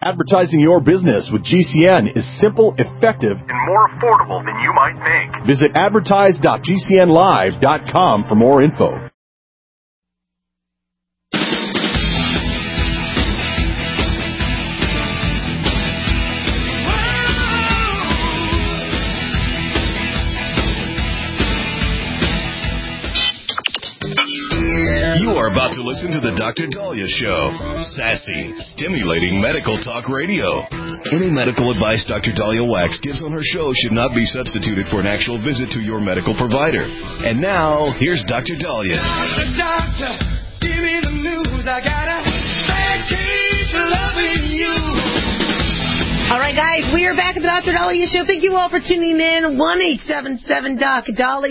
Advertising your business with GCN is simple, effective, and more affordable than you might think. Visit advertise.gcnlive.com for more info. You are about to listen to The Dr. Dahlia Show. Sassy, stimulating medical talk radio. Any medical advice Dr. Dahlia Wax gives on her show should not be substituted for an actual visit to your medical provider. And now, here's Dr. Dahlia. Doctor, give me the news. I got a bad case of loving you. All right, guys, we are back at the Dr. Dahlia Show. Thank you all for tuning in. 1-877-DOC-DALI,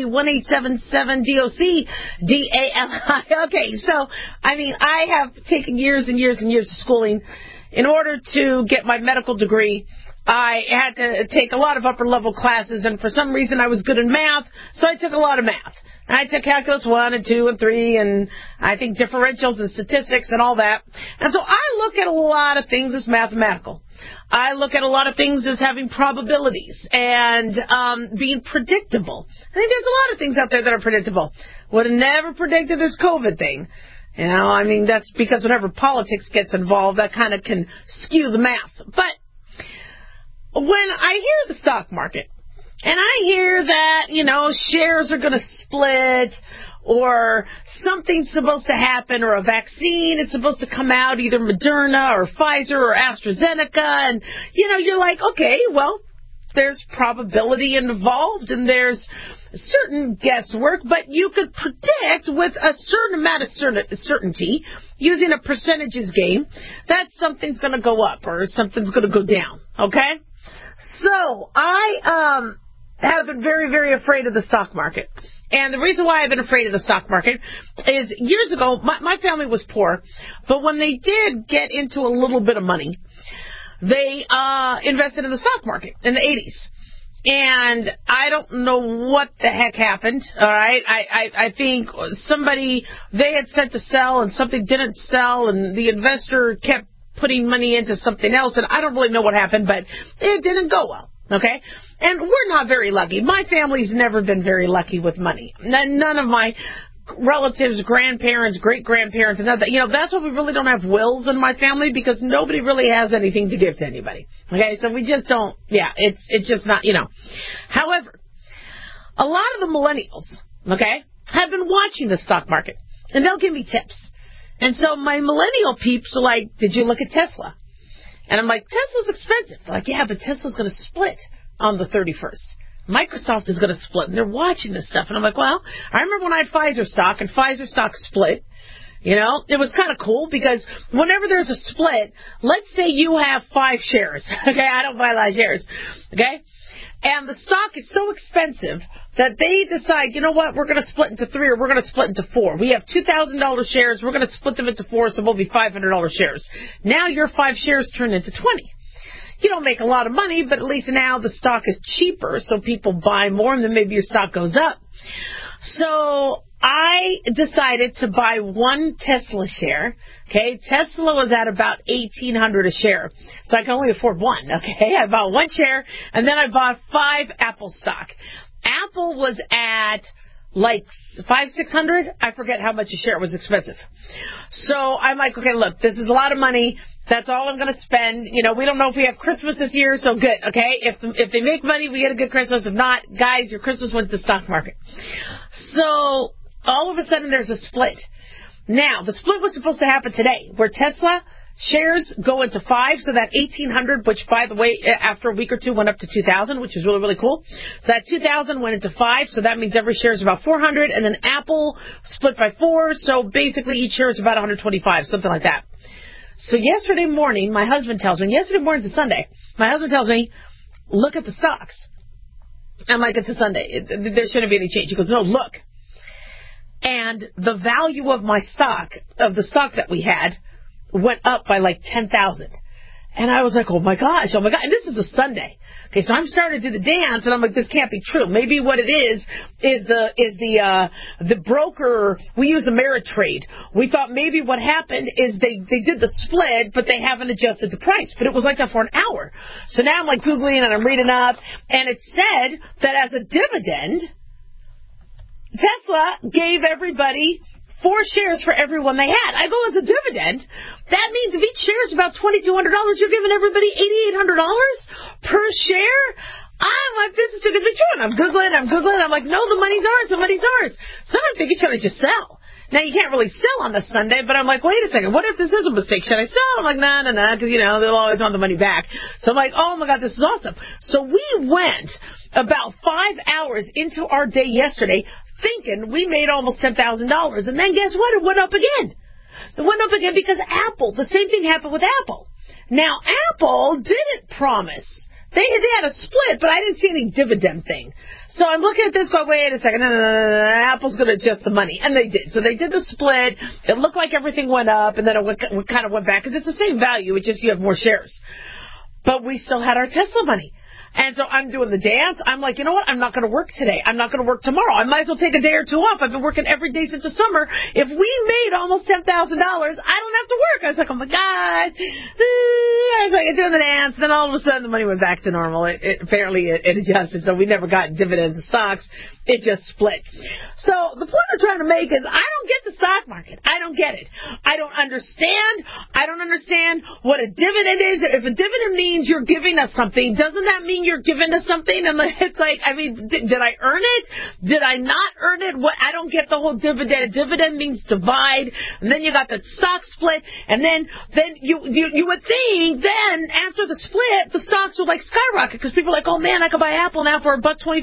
1-877-DOC-DALI. Okay, so, I have taken years and years and years of schooling. In order to get my medical degree, I had to take a lot of upper-level classes, and for some reason I was good in math, so I took a lot of math. And I took calculus 1 and 2 and 3, and I think differentials and statistics and all that. And so I look at a lot of things as mathematical. I look at a lot of things as having probabilities and being predictable. I think there's a lot of things out there that are predictable. Would have never predicted this COVID thing. That's because whenever politics gets involved, that kind of can skew the math. But when I hear the stock market, and I hear that, shares are going to split, or something's supposed to happen, or a vaccine is supposed to come out, either Moderna or Pfizer or AstraZeneca, and, you're like, okay, well, there's probability involved, and there's certain guesswork, but you could predict with a certain amount of certainty, using a percentages game, that something's going to go up, or something's going to go down, okay? So, I have been very, very afraid of the stock market. And the reason why I've been afraid of the stock market is years ago, my family was poor, but when they did get into a little bit of money, they invested in the stock market in the 80s. And I don't know what the heck happened, all right? I think they had sent to sell and something didn't sell, and the investor kept putting money into something else, and I don't really know what happened, but it didn't go well. Okay? And we're not very lucky. My family's never been very lucky with money. None of my relatives, grandparents, great-grandparents, and that's why we really don't have wills in my family, because nobody really has anything to give to anybody. Okay? So we just don't, it's just not, However, a lot of the millennials, okay, have been watching the stock market, and they'll give me tips. And so my millennial peeps are like, did you look at Tesla? And I'm like, Tesla's expensive. They're like, yeah, but Tesla's going to split on the 31st. Microsoft is going to split, and they're watching this stuff. And I'm like, well, I remember when I had Pfizer stock, and Pfizer stock split. It was kind of cool, because whenever there's a split, let's say you have 5 shares. Okay, I don't buy a lot of shares. Okay? And the stock is so expensive that they decide, you know what, we're going to split into 3, or we're going to split into 4. We have $2,000 shares. We're going to split them into 4, so we'll be $500 shares. Now your 5 shares turn into 20. You don't make a lot of money, but at least now the stock is cheaper, so people buy more, and then maybe your stock goes up. So I decided to buy 1 Tesla share. Okay, Tesla was at about $1,800 a share, so I can only afford 1. Okay, I bought 1 share, and then I bought 5 Apple stock. Apple was at like $500-$600. I forget how much a share. It was expensive. So I'm like, okay, look, this is a lot of money. That's all I'm going to spend. We don't know if we have Christmas this year, so good, okay? If they make money, we get a good Christmas. If not, guys, your Christmas went to the stock market. So all of a sudden there's a split. Now, the split was supposed to happen today, where Tesla shares go into 5, so that 1,800, which, by the way, after a week or two went up to 2,000, which is really, really cool. So that 2,000 went into 5, so that means every share is about 400, and then Apple split by 4, so basically each share is about 125, something like that. So yesterday morning, my husband tells me, yesterday morning's a Sunday, my husband tells me, look at the stocks. I'm like, it's a Sunday. There shouldn't be any change. He goes, no, look. And the value of my stock, of the stock that we had, went up by like 10,000. And I was like, oh my gosh. And this is a Sunday. Okay, so I'm starting to do the dance, and I'm like, this can't be true. Maybe what it is the broker. We use Ameritrade. We thought maybe what happened is they did the split, but they haven't adjusted the price. But it was like that for an hour. So now I'm like Googling and I'm reading up, and it said that as a dividend, Tesla gave everybody 4 shares for everyone they had. I go, as a dividend, that means if each share is about $2,200, you're giving everybody $8,800 per share? I'm like, this is too good to be true. And I'm Googling. I'm like, no, the money's ours. So I'm thinking, should I just sell? Now, you can't really sell on the Sunday, but I'm like, wait a second, what if this is a mistake? Should I sell? I'm like, no, because, they'll always want the money back. So I'm like, oh, my God, this is awesome. So we went about 5 hours into our day yesterday thinking we made almost $10,000. And then guess what? It went up again. It went up again because Apple, the same thing happened with Apple. Now, Apple didn't promise. They had a split, but I didn't see any dividend thing. So I'm looking at this going, wait a second, no, Apple's going to adjust the money. And they did. So they did the split. It looked like everything went up, and then it kind of went back, because it's the same value, it's just you have more shares. But we still had our Tesla money. And so I'm doing the dance. I'm like, you know what? I'm not going to work today. I'm not going to work tomorrow. I might as well take a day or two off. I've been working every day since the summer. If we made almost $10,000, I don't have to work. I was like, oh, my gosh. I was like, doing the dance. Then all of a sudden, the money went back to normal. Apparently, it adjusted. So we never got dividends of stocks. It just split. So the point I'm trying to make is I don't get the stock market. I don't get it. I don't understand. I don't understand what a dividend is. If a dividend means you're giving us something, doesn't that mean you're giving us something? And it's like, I mean, did I earn it? Did I not earn it? What? I don't get the whole dividend. Dividend means divide, and then you got the stock split, and then you would think then after the split, the stocks would like skyrocket, because people are like, oh man, I could buy Apple now for $125.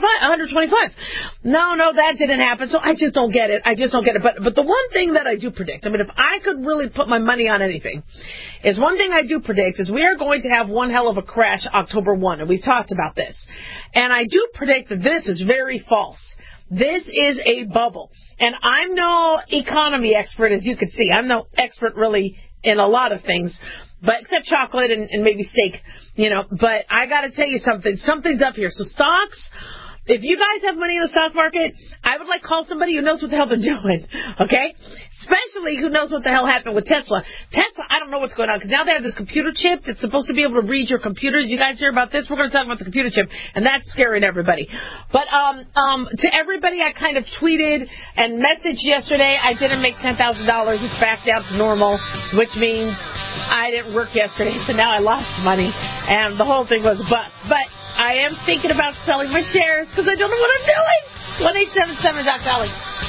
No, that didn't happen. So I just don't get it. But the one thing that I do predict, I mean, if I could really put my money on anything, is one thing I do predict is we are going to have one hell of a crash October 1, and we've talked about this. And I do predict that this is very false. This is a bubble. And I'm no economy expert, as you can see. I'm no expert really in a lot of things, but except chocolate and maybe steak, But I got to tell you something. Something's up here. So stocks, if you guys have money in the stock market, I would call somebody who knows what the hell they're doing, okay? Especially who knows what the hell happened with Tesla. Tesla, I don't know what's going on, because now they have this computer chip that's supposed to be able to read your computer. Did you guys hear about this? We're going to talk about the computer chip, and that's scaring everybody. But to everybody, I kind of tweeted and messaged yesterday, I didn't make $10,000. It's back down to normal, which means I didn't work yesterday, so now I lost money, and the whole thing was a bust. But I am thinking about selling my shares because I don't know what I'm doing. 1-877-DOC-DOLLY.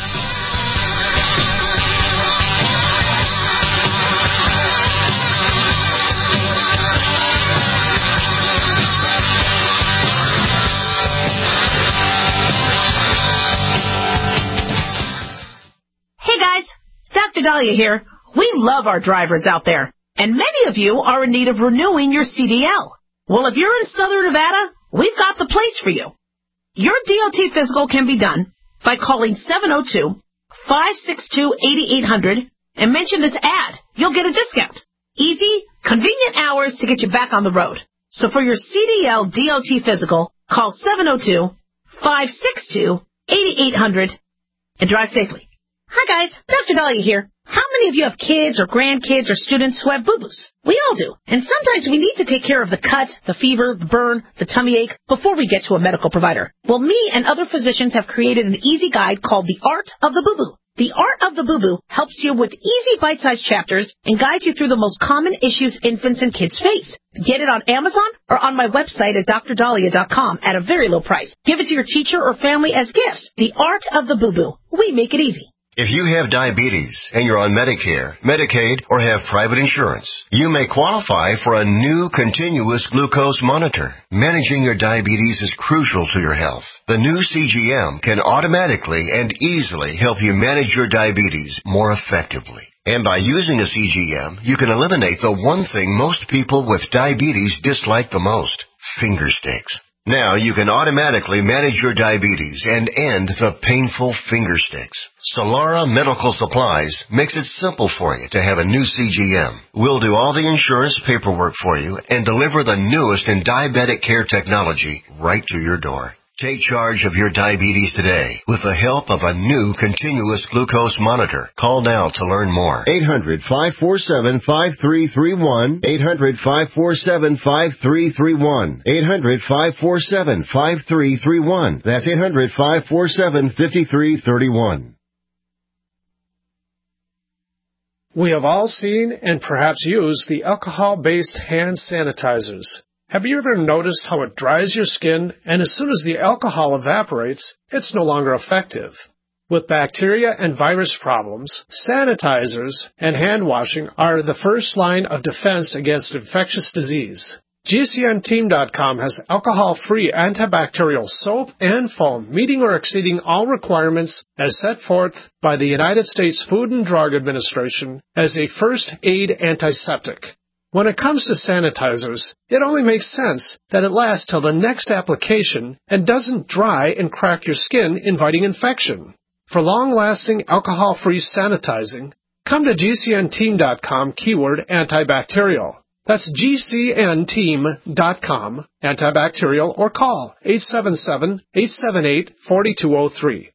Hey guys, Dr. Dahlia here. We love our drivers out there, and many of you are in need of renewing your CDL. Well, if you're in Southern Nevada, we've got the place for you. Your DOT physical can be done by calling 702-562-8800 and mention this ad. You'll get a discount. Easy, convenient hours to get you back on the road. So for your CDL DOT physical, call 702-562-8800 and drive safely. Hi guys, Dr. Dahlia here. How many of you have kids or grandkids or students who have boo-boos? We all do. And sometimes we need to take care of the cut, the fever, the burn, the tummy ache before we get to a medical provider. Well, me and other physicians have created an easy guide called The Art of the Boo-Boo. The Art of the Boo-Boo helps you with easy bite-sized chapters and guides you through the most common issues infants and kids face. Get it on Amazon or on my website at drdahlia.com at a very low price. Give it to your teacher or family as gifts. The Art of the Boo-Boo. We make it easy. If you have diabetes and you're on Medicare, Medicaid, or have private insurance, you may qualify for a new continuous glucose monitor. Managing your diabetes is crucial to your health. The new CGM can automatically and easily help you manage your diabetes more effectively. And by using a CGM, you can eliminate the one thing most people with diabetes dislike the most: finger sticks. Now you can automatically manage your diabetes and end the painful finger sticks. Solara Medical Supplies makes it simple for you to have a new CGM. We'll do all the insurance paperwork for you and deliver the newest in diabetic care technology right to your door. Take charge of your diabetes today with the help of a new continuous glucose monitor. Call now to learn more. 800-547-5331. 800-547-5331. 800-547-5331. That's 800-547-5331. We have all seen and perhaps used the alcohol-based hand sanitizers. Have you ever noticed how it dries your skin, and as soon as the alcohol evaporates, it's no longer effective? With bacteria and virus problems, sanitizers and hand washing are the first line of defense against infectious disease. GCNteam.com has alcohol-free antibacterial soap and foam, meeting or exceeding all requirements as set forth by the United States Food and Drug Administration as a first-aid antiseptic. When it comes to sanitizers, it only makes sense that it lasts till the next application and doesn't dry and crack your skin, inviting infection. For long-lasting alcohol-free sanitizing, come to GCNteam.com keyword antibacterial. That's GCNteam.com antibacterial or call 877-878-4203.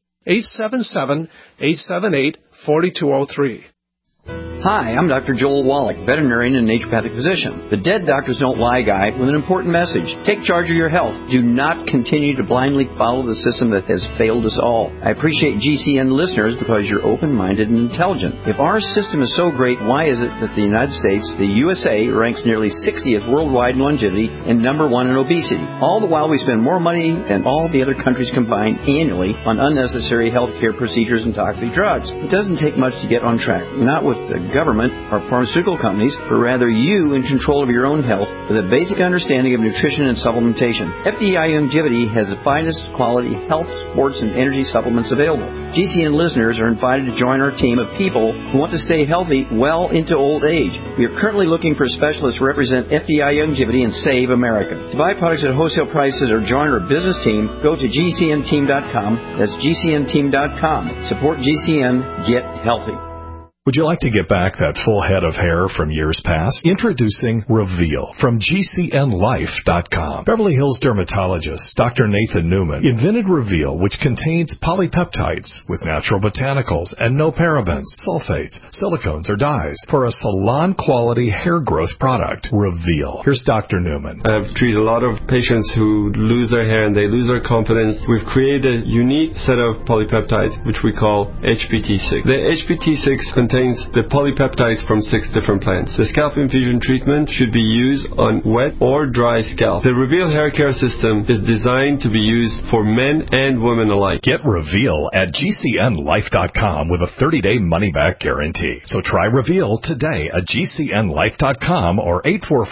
877-878-4203. Hi, I'm Dr. Joel Wallach, veterinarian and naturopathic physician. The Dead Doctors Don't Lie guy with an important message. Take charge of your health. Do not continue to blindly follow the system that has failed us all. I appreciate GCN listeners because you're open-minded and intelligent. If our system is so great, why is it that the United States, the USA, ranks nearly 60th worldwide in longevity and number 1 in obesity? All the while we spend more money than all the other countries combined annually on unnecessary health care procedures and toxic drugs. It doesn't take much to get on track. Not with the government or pharmaceutical companies, but rather you in control of your own health with a basic understanding of nutrition and supplementation. FDI Longevity has the finest quality health, sports, and energy supplements available. GCN listeners are invited to join our team of people who want to stay healthy well into old age. We are currently looking for specialists to represent FDI Longevity and Save America. To buy products at wholesale prices or join our business team, go to GCNteam.com. That's GCNteam.com. Support GCN. Get healthy. Would you like to get back that full head of hair from years past? Introducing Reveal from GCNlife.com. Beverly Hills dermatologist Dr. Nathan Newman invented Reveal, which contains polypeptides with natural botanicals and no parabens, sulfates, silicones, or dyes for a salon-quality hair growth product. Reveal. Here's Dr. Newman. I've treated a lot of patients who lose their hair and they lose their confidence. We've created a unique set of polypeptides, which we call HPT6. The HPT6 contains the polypeptides from 6 different plants. The scalp infusion treatment should be used on wet or dry scalp. The Reveal hair care system is designed to be used for men and women alike. Get Reveal at GCNlife.com with a 30-day money-back guarantee. So try Reveal today at GCNlife.com or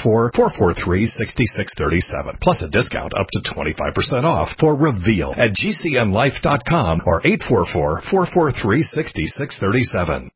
844-443-6637. Plus a discount up to 25% off for Reveal at GCNlife.com or 844-443-6637.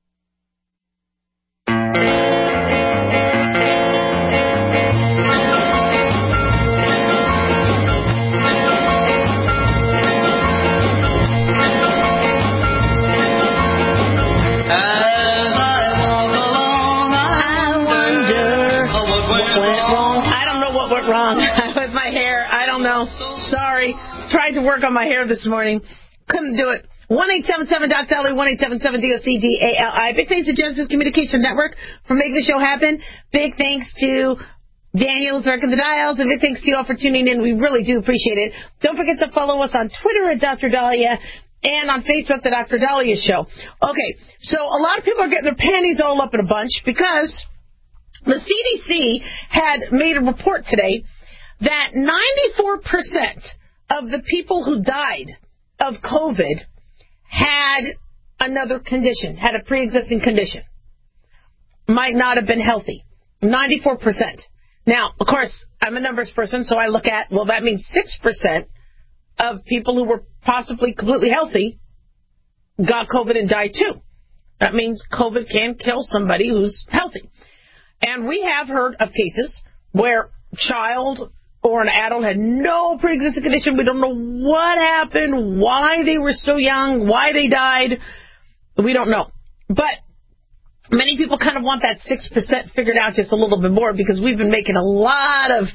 Wrong with my hair. I don't know. Sorry. Tried to work on my hair this morning. Couldn't do it. 1-877-DOC-DALI, 1-877-DOC-DALI. Big thanks to Genesis Communication Network for making the show happen. Big thanks to Daniel's working the dials, and big thanks to you all for tuning in. We really do appreciate it. Don't forget to follow us on Twitter at Dr. Dahlia and on Facebook, The Dr. Dahlia Show. Okay, so a lot of people are getting their panties all up in a bunch because the CDC had made a report today that 94% of the people who died of COVID had another condition, had a pre-existing condition. Might not have been healthy. 94%. Now, of course, I'm a numbers person, so I look at, well, that means 6% of people who were possibly completely healthy got COVID and died too. That means COVID can kill somebody who's healthy. And we have heard of cases where child or an adult had no pre-existing condition. We don't know what happened, why they were so young, why they died. We don't know. But many people kind of want that 6% figured out just a little bit more, because we've been making a lot of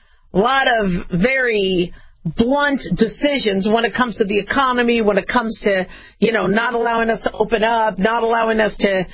very blunt decisions when it comes to the economy, when it comes to, not allowing us to open up, not allowing us to,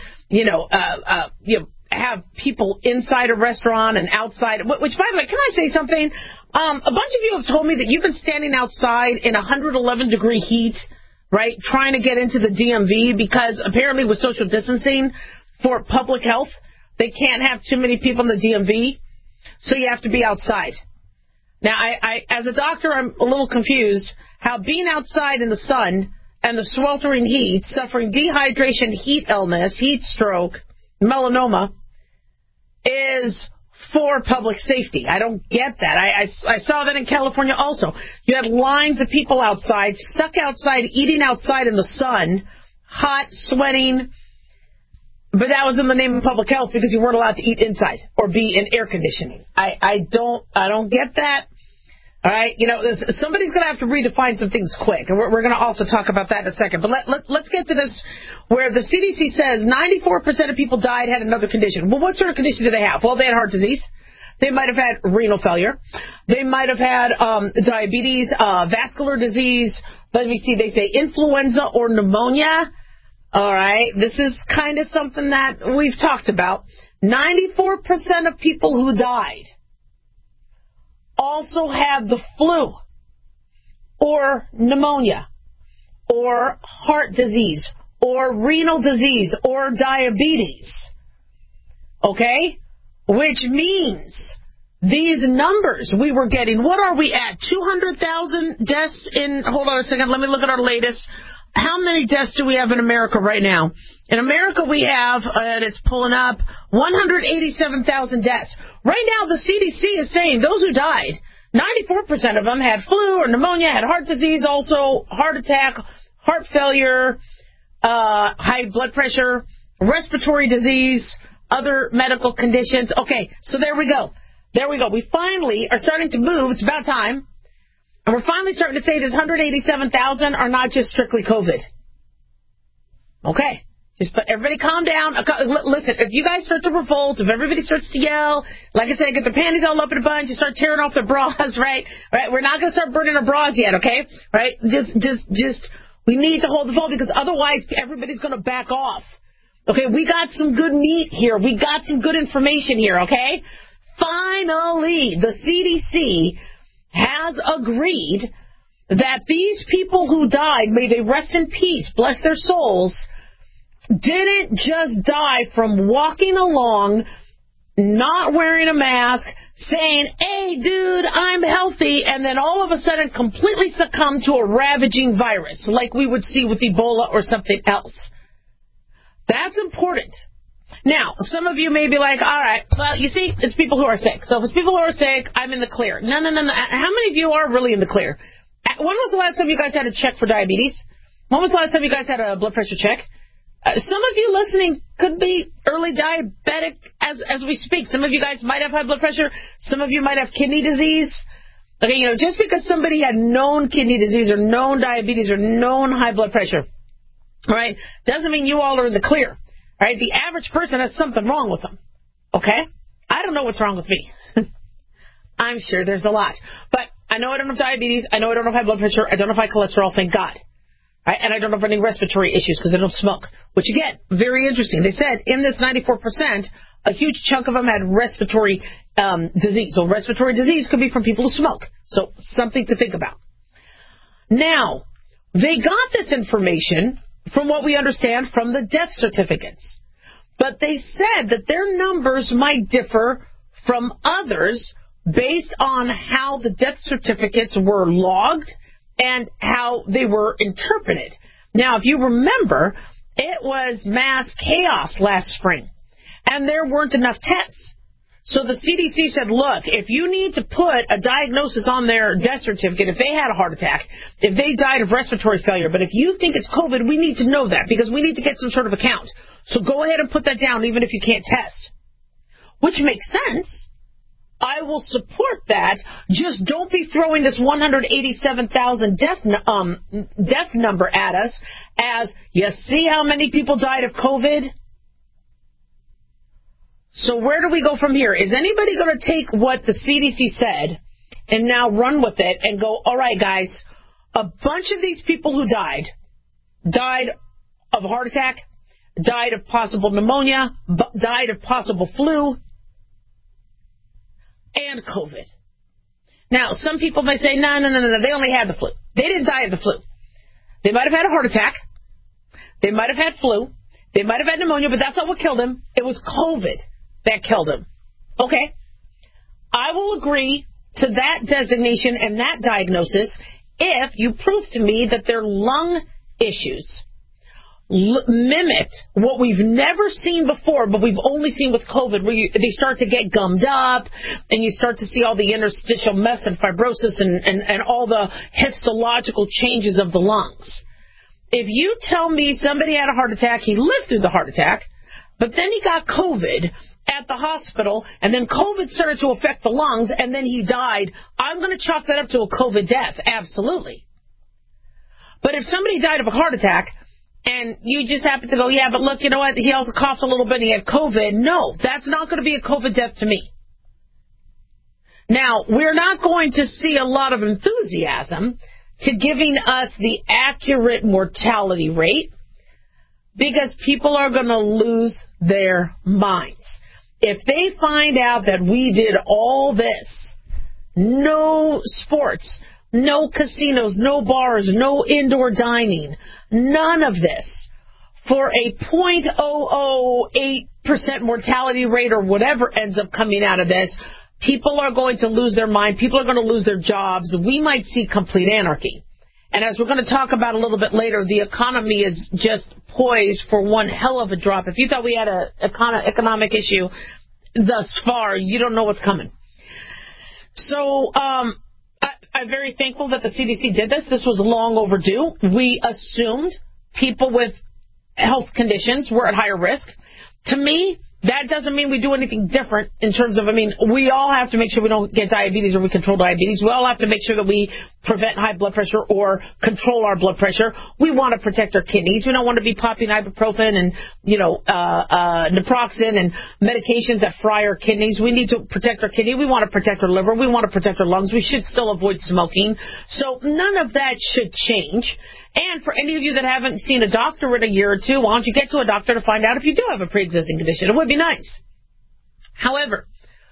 have people inside a restaurant and outside. Which, by the way, can I say something? A bunch of you have told me that you've been standing outside in 111-degree heat, right, trying to get into the DMV, because apparently with social distancing for public health, they can't have too many people in the DMV, so you have to be outside. Now, I as a doctor, I'm a little confused how being outside in the sun and the sweltering heat, suffering dehydration, heat illness, heat stroke, melanoma, is for public safety. I don't get that. I saw that in California also. You had lines of people outside, stuck outside, eating outside in the sun, hot, sweating, but that was in the name of public health, because you weren't allowed to eat inside or be in air conditioning. I don't get that. All right, somebody's going to have to redefine some things quick, and we're going to also talk about that in a second. But let's get to this, where the CDC says 94% of people died had another condition. Well, what sort of condition do they have? Well, they had heart disease. They might have had renal failure. They might have had diabetes, vascular disease. Let me see. They say influenza or pneumonia. All right, this is kind of something that we've talked about. 94% of people who died also had the flu or pneumonia or heart disease or renal disease or diabetes. Okay? Which means these numbers we were getting, what are we at? 200,000 deaths in, hold on a second, let me look at our latest. How many deaths do we have in America right now? In America we have, and it's pulling up, 187,000 deaths. Right now the CDC is saying those who died, 94% of them had flu or pneumonia, had heart disease, also heart attack, heart failure, high blood pressure, respiratory disease, other medical conditions. Okay, so there we go. There we go. We finally are starting to move. It's about time. And we're finally starting to say this 187,000 are not just strictly COVID. Okay. But everybody calm down. Listen, if you guys start to revolt, if everybody starts to yell, like I said, get their panties all up in a bunch, you start tearing off their bras, right? Right? We're not going to start burning our bras yet, okay? Right? Just, we need to hold the phone, because otherwise everybody's going to back off. Okay? We got some good meat here. We got some good information here, okay? Finally, the CDC has agreed that these people who died, may they rest in peace, bless their souls, didn't just die from walking along, not wearing a mask, saying, hey, dude, I'm healthy, and then all of a sudden completely succumb to a ravaging virus, like we would see with Ebola or something else. That's important. Now, some of you may be like, all right, well, you see, it's people who are sick. So if it's people who are sick, I'm in the clear. No. How many of you are really in the clear? When was the last time you guys had a check for diabetes? When was the last time you guys had a blood pressure check? Some of you listening could be early diabetic as we speak. Some of you guys might have high blood pressure. Some of you might have kidney disease. Okay, just because somebody had known kidney disease or known diabetes or known high blood pressure, all right, doesn't mean you all are in the clear. All right, the average person has something wrong with them. Okay? I don't know what's wrong with me. I'm sure there's a lot. But I know I don't have diabetes. I know I don't have high blood pressure. I don't have high cholesterol, thank God. Right? And I don't have any respiratory issues because I don't smoke. Which, again, very interesting. They said in this 94%, a huge chunk of them had respiratory disease. So respiratory disease could be from people who smoke. So something to think about. Now, they got this information, from what we understand, from the death certificates. But they said that their numbers might differ from others based on how the death certificates were logged and how they were interpreted. Now, if you remember, it was mass chaos last spring, and there weren't enough tests. So the CDC said, look, if you need to put a diagnosis on their death certificate, if they had a heart attack, if they died of respiratory failure, but if you think it's COVID, we need to know that because we need to get some sort of account. So go ahead and put that down even if you can't test. Which makes sense. I will support that. Just don't be throwing this 187,000 death number at us as, you see how many people died of COVID? So where do we go from here? Is anybody going to take what the CDC said and now run with it and go, all right, guys, a bunch of these people who died of a heart attack, died of possible pneumonia, died of possible flu, and COVID. Now, some people may say, no, they only had the flu. They didn't die of the flu. They might have had a heart attack. They might have had flu. They might have had pneumonia, but that's not what killed him. It was COVID that killed him. Okay. I will agree to that designation and that diagnosis if you prove to me that their lung issues mimicked what we've never seen before, but we've only seen with COVID, where they start to get gummed up, and you start to see all the interstitial mess and fibrosis and all the histological changes of the lungs. If you tell me somebody had a heart attack, he lived through the heart attack, but then he got COVID at the hospital, and then COVID started to affect the lungs, and then he died, I'm going to chalk that up to a COVID death, absolutely. But if somebody died of a heart attack, and you just happen to go, yeah, but look, you know what, he also coughed a little bit and he had COVID. No, that's not going to be a COVID death to me. Now, we're not going to see a lot of enthusiasm to giving us the accurate mortality rate because people are going to lose their minds. If they find out that we did all this, no sports, no casinos, no bars, no indoor dining, none of this, for a 0.008% mortality rate or whatever ends up coming out of this, people are going to lose their mind. People are going to lose their jobs. We might see complete anarchy. And as we're going to talk about a little bit later, the economy is just poised for one hell of a drop. If you thought we had an economic issue thus far, you don't know what's coming. So, I'm very thankful that the CDC did this. This was long overdue. We assumed people with health conditions were at higher risk. To me, that doesn't mean we do anything different in terms of, we all have to make sure we don't get diabetes or we control diabetes. We all have to make sure that we prevent high blood pressure or control our blood pressure. We want to protect our kidneys. We don't want to be popping ibuprofen and, naproxen and medications that fry our kidneys. We need to protect our kidney. We want to protect our liver. We want to protect our lungs. We should still avoid smoking. So none of that should change. And for any of you that haven't seen a doctor in a year or two, why don't you get to a doctor to find out if you do have a pre-existing condition? It would be nice. However,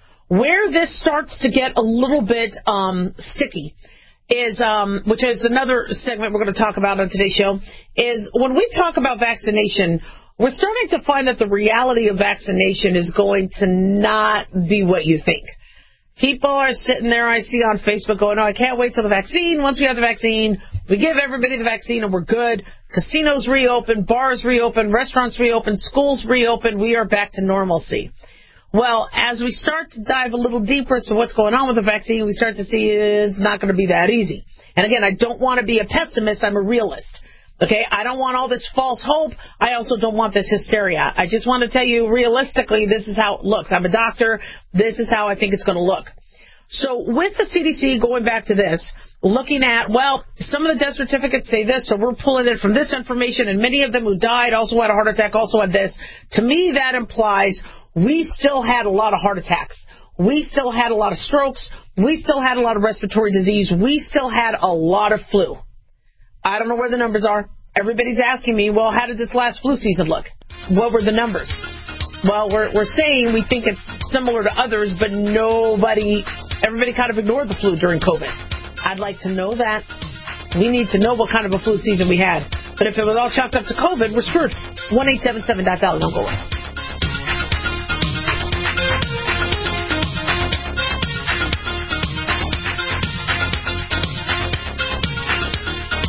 where this starts to get a little bit sticky is, which is another segment we're going to talk about on today's show, is when we talk about vaccination, we're starting to find that the reality of vaccination is going to not be what you think. People are sitting there, I see on Facebook, going, I can't wait till the vaccine. Once we have the vaccine, we give everybody the vaccine and we're good. Casinos reopen, bars reopen, restaurants reopen, schools reopen. We are back to normalcy. Well, as we start to dive a little deeper as to what's going on with the vaccine, we start to see it's not going to be that easy. And again, I don't want to be a pessimist. I'm a realist. Okay, I don't want all this false hope. I also don't want this hysteria. I just want to tell you realistically, this is how it looks. I'm a doctor. This is how I think it's going to look. So with the CDC, going back to this, looking at, some of the death certificates say this, so we're pulling it from this information, and many of them who died also had a heart attack, also had this. To me, that implies we still had a lot of heart attacks. We still had a lot of strokes. We still had a lot of respiratory disease. We still had a lot of flu. I don't know where the numbers are. Everybody's asking me, how did this last flu season look? What were the numbers? Well, we're saying we think it's similar to others, but everybody kind of ignored the flu during COVID. I'd like to know that. We need to know what kind of a flu season we had. But if it was all chalked up to COVID, we're screwed. 1-877-DOC-DOLLAR. Don't go away.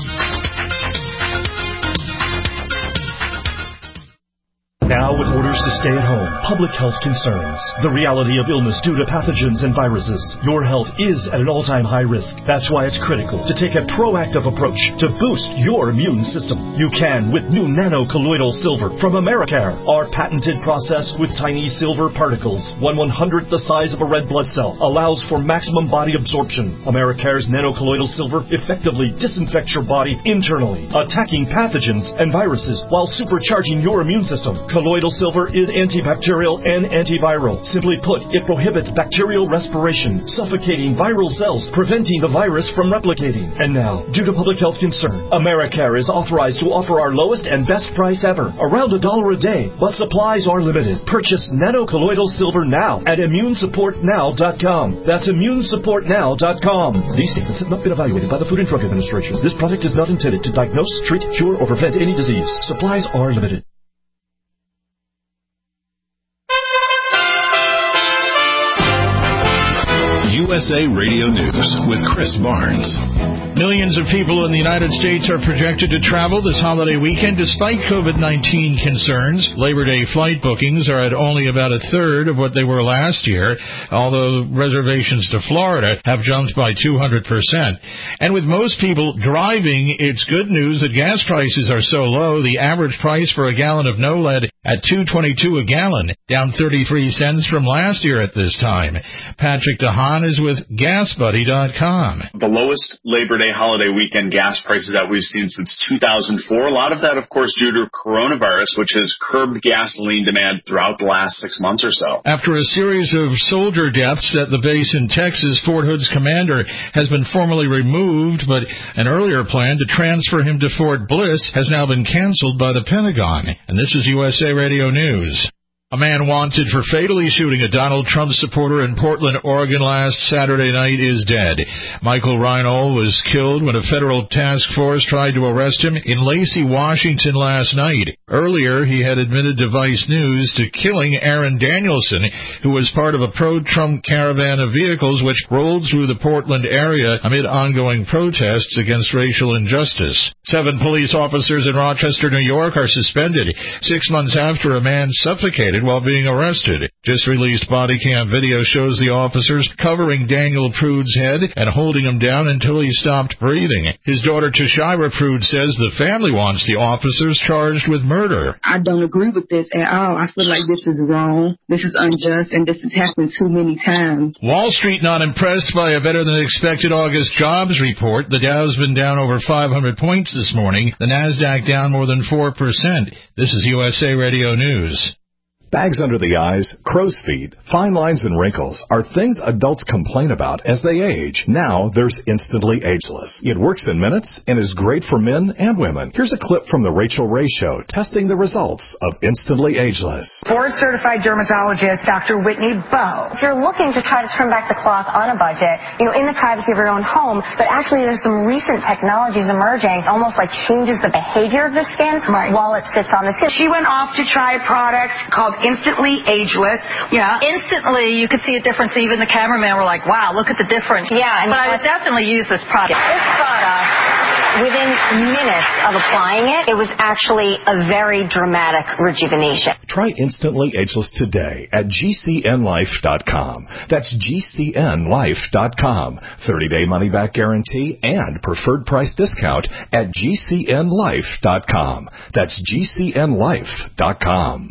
Now with orders to Stay at home. Public health concerns. The reality of illness due to pathogens and viruses. Your health is at an all-time high risk. That's why it's critical to take a proactive approach to boost your immune system. You can with new nano-colloidal silver from Americare. Our patented process with tiny silver particles, 1/100th the size of a red blood cell, allows for maximum body absorption. Americare's nano-colloidal silver effectively disinfects your body internally, attacking pathogens and viruses while supercharging your immune system. Colloidal silver is antibacterial and antiviral. Simply put, it prohibits bacterial respiration, suffocating viral cells, preventing the virus from replicating. And now, due to public health concern, Americare is authorized to offer our lowest and best price ever, around $1 a day, but supplies are limited. Purchase nano-colloidal silver now at ImmuneSupportNow.com. That's ImmuneSupportNow.com. These statements have not been evaluated by the Food and Drug Administration. This product is not intended to diagnose, treat, cure, or prevent any disease. Supplies are limited. USA Radio News with Chris Barnes. Millions of people in the United States are projected to travel this holiday weekend despite COVID-19 concerns. Labor Day flight bookings are at only about a third of what they were last year, although reservations to Florida have jumped by 200%. And with most people driving, it's good news that gas prices are so low. The average price for a gallon of no-lead at $2.22 a gallon, down 33 cents from last year at this time. Patrick DeHaan is with GasBuddy.com. The lowest Labor Day holiday weekend gas prices that we've seen since 2004. A lot of that, of course, due to coronavirus, which has curbed gasoline demand throughout the last 6 months or so. After a series of soldier deaths at the base in Texas, Fort Hood's commander has been formally removed, but an earlier plan to transfer him to Fort Bliss has now been canceled by the Pentagon. And this is USA Radio News. A man wanted for fatally shooting a Donald Trump supporter in Portland, Oregon last Saturday night is dead. Michael Reinhold was killed when a federal task force tried to arrest him in Lacey, Washington last night. Earlier, he had admitted to Vice News to killing Aaron Danielson, who was part of a pro-Trump caravan of vehicles which rolled through the Portland area amid ongoing protests against racial injustice. 7 police officers in Rochester, New York are suspended 6 months after a man suffocated while being arrested. Just released body cam video shows the officers covering Daniel Prude's head and holding him down until he stopped breathing. His daughter Tashira Prude says the family wants the officers charged with murder. I don't agree with this at all. I feel like this is wrong, this is unjust, and this has happened too many times. Wall Street not impressed by a better-than-expected August jobs report. The Dow's been down over 500 points this morning. The Nasdaq down more than 4%. This is USA Radio News. Bags under the eyes, crow's feet, fine lines, and wrinkles are things adults complain about as they age. Now there's Instantly Ageless. It works in minutes and is great for men and women. Here's a clip from the Rachel Ray Show testing the results of Instantly Ageless. Board-certified dermatologist Dr. Whitney Bowe. If you're looking to try to turn back the clock on a budget, in the privacy of your own home, but actually there's some recent technologies emerging, almost like changes the behavior of the skin while it sits on the skin. She went off to try a product called Instantly Ageless. Yeah, instantly you could see a difference. Even the cameraman were like, wow, look at the difference. Yeah. But I would definitely use this product. This product, within minutes of applying it, it was actually a very dramatic rejuvenation. Try Instantly Ageless today at GCNLife.com. That's GCNLife.com. 30-day money-back guarantee and preferred price discount at GCNLife.com. That's GCNLife.com.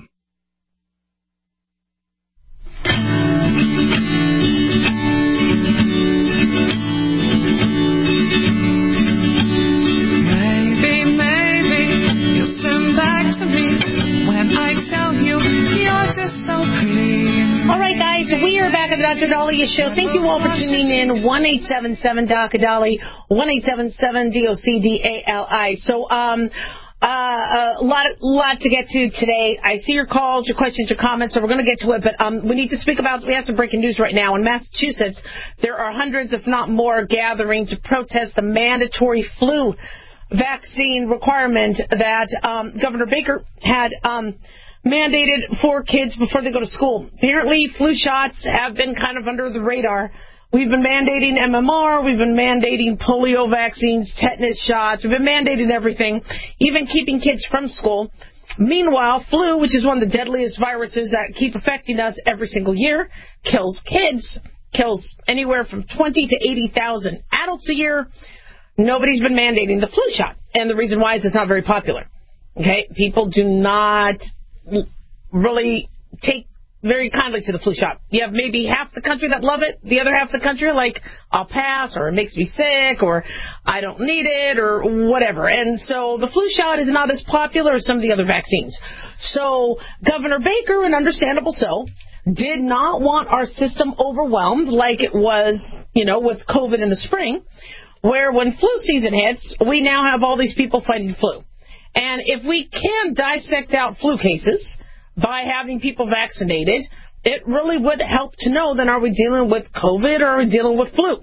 Maybe you'll stand back to me when I tell you you're just so pretty. All right, guys, we are back at the Dr. Dahlia Show. Thank you all for tuning in. 1-877-DOC-DALI, 1-877-DOC-DALI. So, a lot to get to today. I see your calls, your questions, your comments, so we're going to get to it. But we need to speak about, we have some breaking news right now. In Massachusetts, there are hundreds, if not more, gatherings to protest the mandatory flu vaccine requirement that Governor Baker had mandated for kids before they go to school. Apparently, flu shots have been kind of under the radar. We've been mandating MMR, we've been mandating polio vaccines, tetanus shots, we've been mandating everything, even keeping kids from school. Meanwhile, flu, which is one of the deadliest viruses that keep affecting us every single year, kills kids, kills anywhere from 20 to 80,000 adults a year. Nobody's been mandating the flu shot. And the reason why is it's not very popular. Okay? People do not really take very kindly to the flu shot. You have maybe half the country that love it, the other half of the country like, I'll pass, or it makes me sick, or I don't need it, or whatever. And so the flu shot is not as popular as some of the other vaccines. So Governor Baker, and understandable so, did not want our system overwhelmed like it was, with COVID in the spring, where when flu season hits, we now have all these people fighting flu. And if we can dissect out flu cases by having people vaccinated, it really would help to know, then are we dealing with COVID or are we dealing with flu?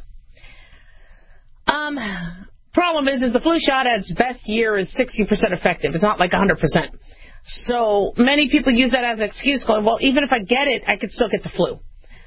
Problem is the flu shot at its best year is 60% effective. It's not like 100%. So many people use that as an excuse, going, well, even if I get it, I could still get the flu.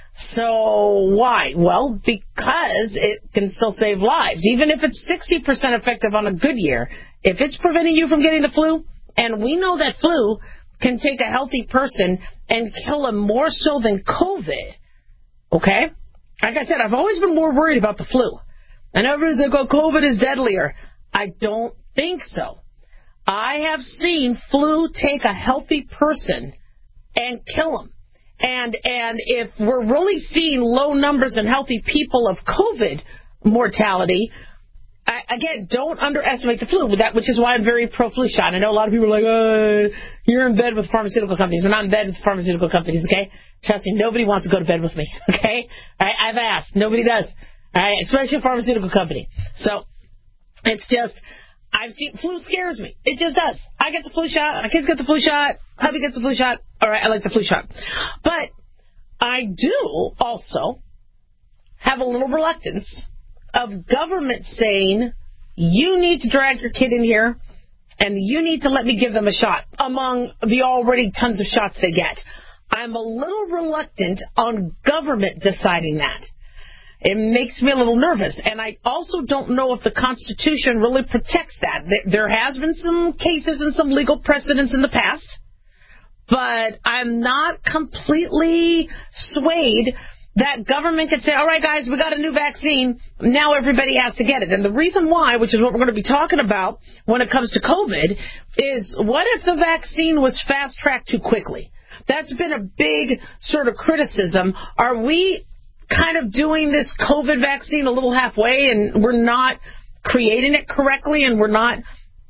So why? Well, because it can still save lives. Even if it's 60% effective on a good year, if it's preventing you from getting the flu, and we know that flu can take a healthy person and kill them more so than COVID, okay? Like I said, I've always been more worried about the flu. And everyone's like, oh, COVID is deadlier. I don't think so. I have seen flu take a healthy person and kill them. And if we're really seeing low numbers in healthy people of COVID mortality, again, don't underestimate the flu, which is why I'm very pro-flu shot. I know a lot of people are like, you're in bed with pharmaceutical companies. We're not in bed with pharmaceutical companies, okay? Trust me, nobody wants to go to bed with me, okay? I've asked. Nobody does, all right? Especially a pharmaceutical company. So it's just, I've seen, flu scares me. It just does. I get the flu shot. My kids get the flu shot. Hubby gets the flu shot. All right, I like the flu shot. But I do also have a little reluctance of government saying, you need to drag your kid in here and you need to let me give them a shot among the already tons of shots they get. I'm a little reluctant on government deciding that. It makes me a little nervous. And I also don't know if the Constitution really protects that. There has been some cases and some legal precedents in the past, but I'm not completely swayed that government could say, all right, guys, we got a new vaccine. Now everybody has to get it. And the reason why, which is what we're going to be talking about when it comes to COVID, is what if the vaccine was fast-tracked too quickly? That's been a big sort of criticism. Are we kind of doing this COVID vaccine a little halfway and we're not creating it correctly and we're not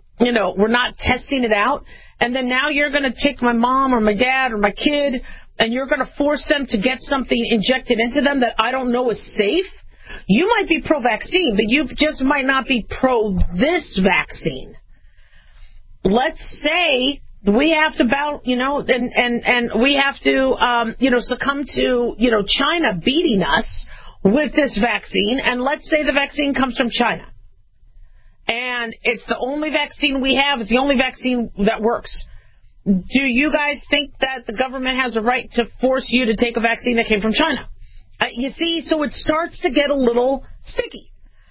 testing it out? And then now you're going to take my mom or my dad or my kid and you're going to force them to get something injected into them that I don't know is safe? You might be pro-vaccine, but you just might not be pro this vaccine. Let's say we have to and we have to, succumb to, China beating us with this vaccine. And let's say the vaccine comes from China. And it's the only vaccine we have. It's the only vaccine that works. Do you guys think that the government has a right to force you to take a vaccine that came from China? You see, so it starts to get a little sticky.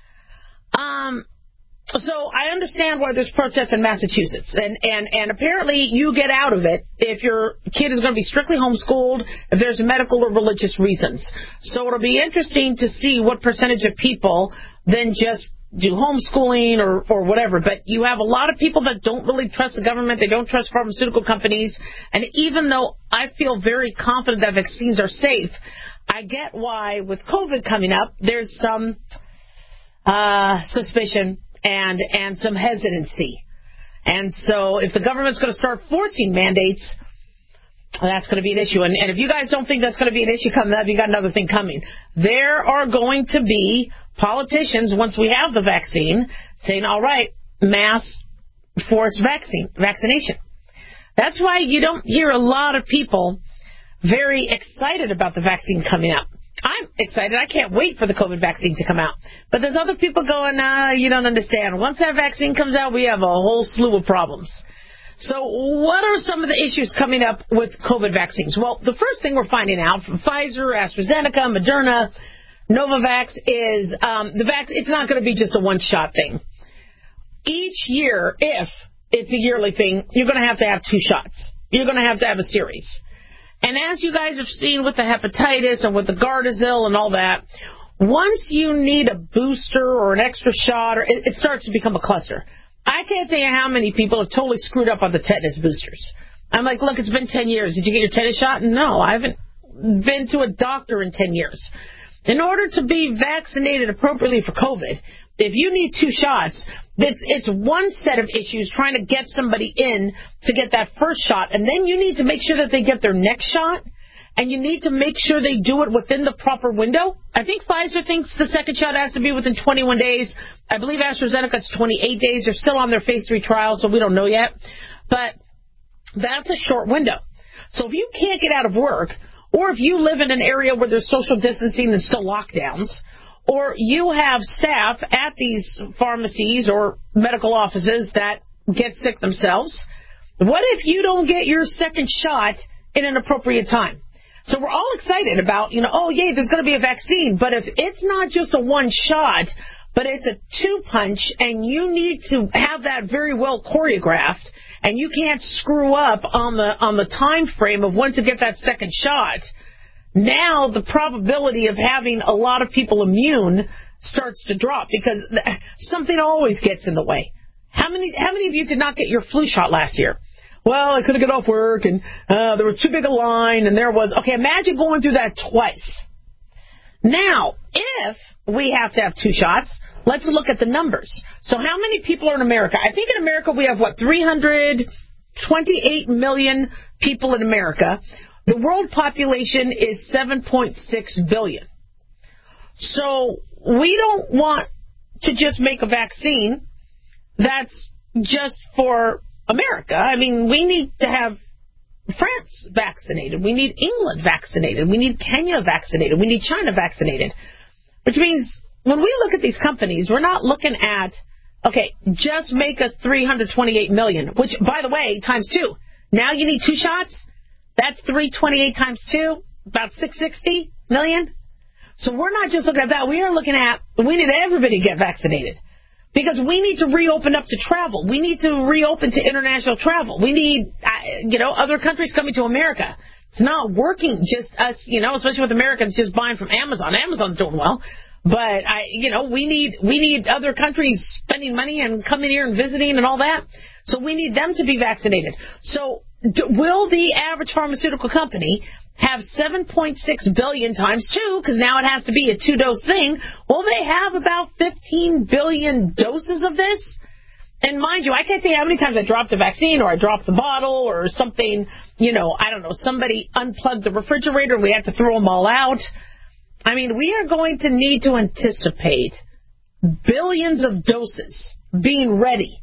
So I understand why there's protests in Massachusetts, and apparently you get out of it if your kid is going to be strictly homeschooled, if there's medical or religious reasons. So it'll be interesting to see what percentage of people then just do homeschooling or whatever. But you have a lot of people that don't really trust the government. They don't trust pharmaceutical companies. And even though I feel very confident that vaccines are safe, I get why with COVID coming up, there's some suspicion and some hesitancy. And so if the government's going to start forcing mandates, that's going to be an issue. And if you guys don't think that's going to be an issue coming up, you got another thing coming. There are going to be politicians, once we have the vaccine, saying, all right, mass forced vaccination. That's why you don't hear a lot of people very excited about the vaccine coming out. I'm excited. I can't wait for the COVID vaccine to come out. But there's other people going, you don't understand. Once that vaccine comes out, we have a whole slew of problems. So what are some of the issues coming up with COVID vaccines? Well, the first thing we're finding out from Pfizer, AstraZeneca, Moderna, Novavax is it's not going to be just a one-shot thing. Each year, if it's a yearly thing, you're going to have 2 shots. You're going to have a series. And as you guys have seen with the hepatitis and with the Gardasil and all that, once you need a booster or an extra shot, it starts to become a cluster. I can't tell you how many people have totally screwed up on the tetanus boosters. I'm like, look, it's been 10 years. Did you get your tetanus shot? No, I haven't been to a doctor in 10 years. In order to be vaccinated appropriately for COVID, if you need 2 shots, it's one set of issues trying to get somebody in to get that first shot, and then you need to make sure that they get their next shot, and you need to make sure they do it within the proper window. I think Pfizer thinks the second shot has to be within 21 days. I believe AstraZeneca's 28 days. They're still on their phase 3 trial, so we don't know yet. But that's a short window. So if you can't get out of work, or if you live in an area where there's social distancing and still lockdowns, or you have staff at these pharmacies or medical offices that get sick themselves, what if you don't get your second shot in an appropriate time? So we're all excited about, oh, yay, there's going to be a vaccine. But if it's not just a 1 shot, but it's a 2-punch, and you need to have that very well choreographed, and you can't screw up on the time frame of when to get that second shot, now the probability of having a lot of people immune starts to drop, because something always gets in the way. How many of you did not get your flu shot last year? Well, I couldn't get off work, and there was too big a line, and there was... Okay, imagine going through that twice. Now, if we have to have 2 shots, let's look at the numbers. So how many people are in America? I think in America we have, 328 million people in America. The world population is 7.6 billion. So we don't want to just make a vaccine that's just for America. I mean, we need to have France vaccinated. We need England vaccinated. We need Kenya vaccinated. We need China vaccinated. Which means when we look at these companies, we're not looking at, okay, just make us 328 million, which, by the way, times 2. Now you need 2 shots? That's 328 times 2, about 660 million. So we're not just looking at that. We are looking at, we need everybody to get vaccinated. Because we need to reopen up to travel. We need to reopen to international travel. We need, other countries coming to America. It's not working just us, especially with Americans just buying from Amazon. Amazon's doing well. But, we need other countries spending money and coming here and visiting and all that. So we need them to be vaccinated. So will the average pharmaceutical company have 7.6 billion times 2, because now it has to be a 2-dose thing? Will they have about 15 billion doses of this? And mind you, I can't tell you how many times I dropped a vaccine, or I dropped the bottle, or something, I don't know, somebody unplugged the refrigerator and we had to throw them all out. I mean, we are going to need to anticipate billions of doses being ready.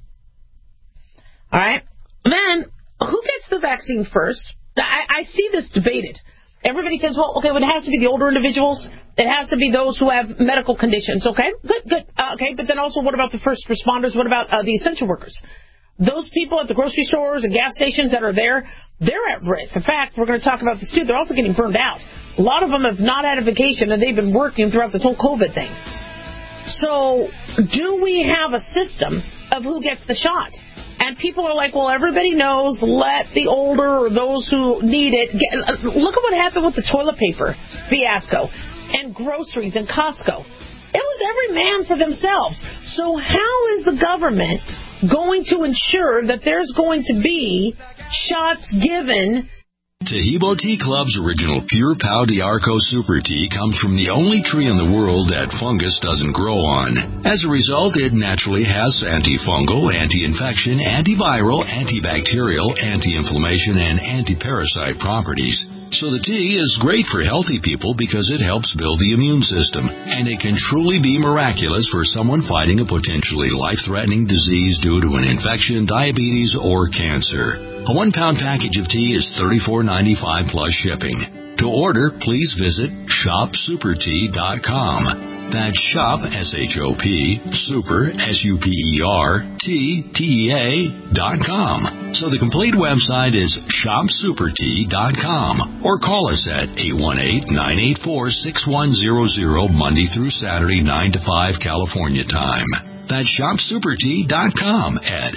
All right? Then, who gets the vaccine first? I see this debated. Everybody says, well, okay, it has to be the older individuals. It has to be those who have medical conditions. Okay, good. Okay, but then also what about the first responders? What about the essential workers? Those people at the grocery stores and gas stations that are there, they're at risk. In fact, we're going to talk about this too. They're also getting burned out. A lot of them have not had a vacation, and they've been working throughout this whole COVID thing. So do we have a system of who gets the shot? And people are like, well, everybody knows, let the older or those who need it get. Look at what happened with the toilet paper fiasco and groceries and Costco. It was every man for themselves. So how is the government going to ensure that there's going to be shots given? Tahibo Tea Club's original Pure Pau d'Arco Super Tea comes from the only tree in the world that fungus doesn't grow on. As a result, it naturally has antifungal, anti-infection, antiviral, antibacterial, anti-inflammation, and anti-parasite properties. So the tea is great for healthy people because it helps build the immune system, and it can truly be miraculous for someone fighting a potentially life-threatening disease due to an infection, diabetes, or cancer. A 1-pound package of tea is $34.95 plus shipping. To order, please visit shopsupertea.com. That's shop, S-H-O-P, super, SUPERTTA.com. So the complete website is shopsupertea.com, or call us at 818-984-6100 Monday through Saturday, 9 to 5 California time. That's shopsupertea.com at